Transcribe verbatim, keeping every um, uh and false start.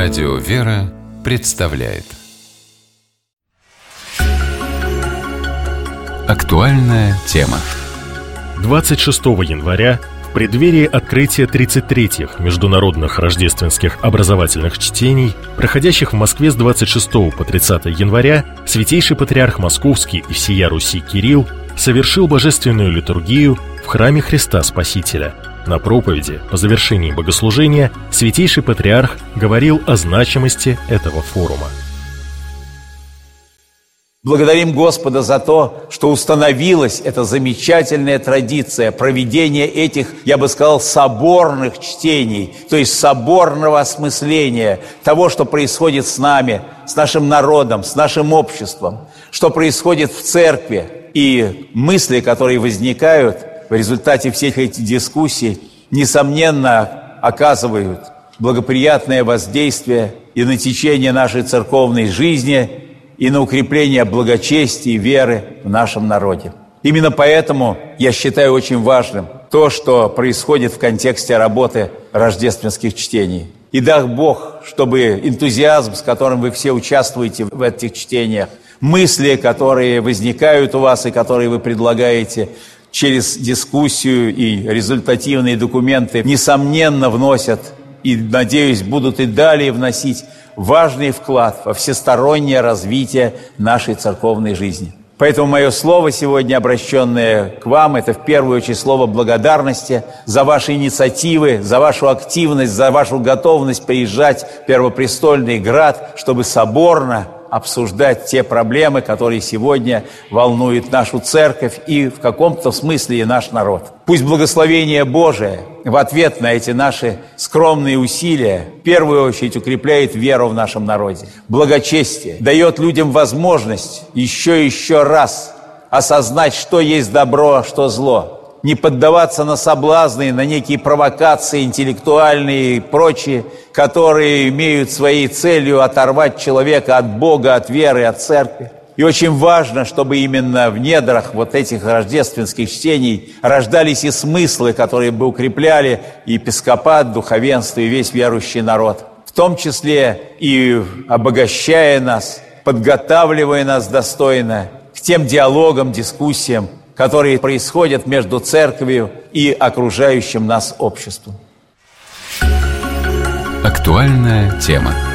Радио «Вера» представляет актуальная тема. двадцать шестого января, в преддверии открытия тридцать третьих международных рождественских образовательных чтений, проходящих в Москве с двадцать шестого по тридцатое января, Святейший Патриарх Московский и всея Руси Кирилл совершил божественную литургию в храме Христа Спасителя. На проповеди по завершении богослужения Святейший Патриарх говорил о значимости этого форума. Благодарим Господа за то, что установилась эта замечательная традиция проведения этих, я бы сказал, соборных чтений, то есть соборного осмысления того, что происходит с нами, с нашим народом, с нашим обществом, что происходит в церкви, и мысли, которые возникают в результате всех этих дискуссий, несомненно, оказывают благоприятное воздействие и на течение нашей церковной жизни, и на укрепление благочестия и веры в нашем народе. Именно поэтому я считаю очень важным то, что происходит в контексте работы рождественских чтений. И дай Бог, чтобы энтузиазм, с которым вы все участвуете в этих чтениях, мысли, которые возникают у вас и которые вы предлагаете через дискуссию и результативные документы, несомненно, вносят и, надеюсь, будут и далее вносить важный вклад во всестороннее развитие нашей церковной жизни. Поэтому мое слово сегодня, обращенное к вам, это в первую очередь слово благодарности за ваши инициативы, за вашу активность, за вашу готовность приезжать в Первопрестольный Град, чтобы соборно обсуждать те проблемы, которые сегодня волнуют нашу церковь и в каком-то смысле и наш народ. Пусть благословение Божие в ответ на эти наши скромные усилия в первую очередь укрепляет веру в нашем народе. Благочестие дает людям возможность еще и еще раз осознать, что есть добро, а что зло. Не поддаваться на соблазны, на некие провокации интеллектуальные и прочие, которые имеют своей целью оторвать человека от Бога, от веры, от церкви. И очень важно, чтобы именно в недрах вот этих рождественских чтений рождались и смыслы, которые бы укрепляли и епископат, духовенство и весь верующий народ. В том числе и обогащая нас, подготавливая нас достойно к тем диалогам, дискуссиям, которые происходят между церковью и окружающим нас обществом. Актуальная тема.